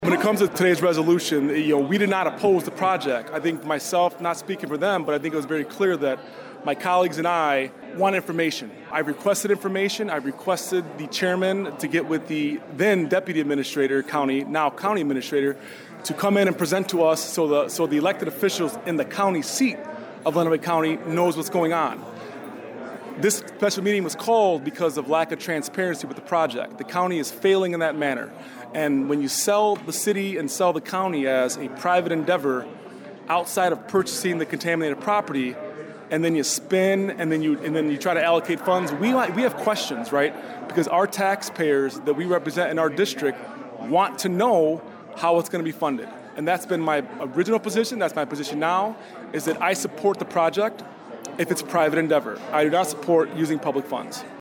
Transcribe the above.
When it comes to today's resolution, we did not oppose the project. I think myself, not speaking for them, but I think it was very clear that my colleagues and I want information. I requested information. I requested the chairman to get with the then deputy administrator, now county administrator, to come in and present to us so the elected officials in the county seat of Lenawee County knows what's going on. This special meeting was called because of lack of transparency with the project. The county is failing in that manner. And when you sell the city and sell the county as a private endeavor outside of purchasing the contaminated property, and then you spin and then you try to allocate funds, we have questions, right? Because our taxpayers that we represent in our district want to know how it's going to be funded. And that's been my original position. That's my position now, is that I support the project if it's a private endeavor. I do not support using public funds.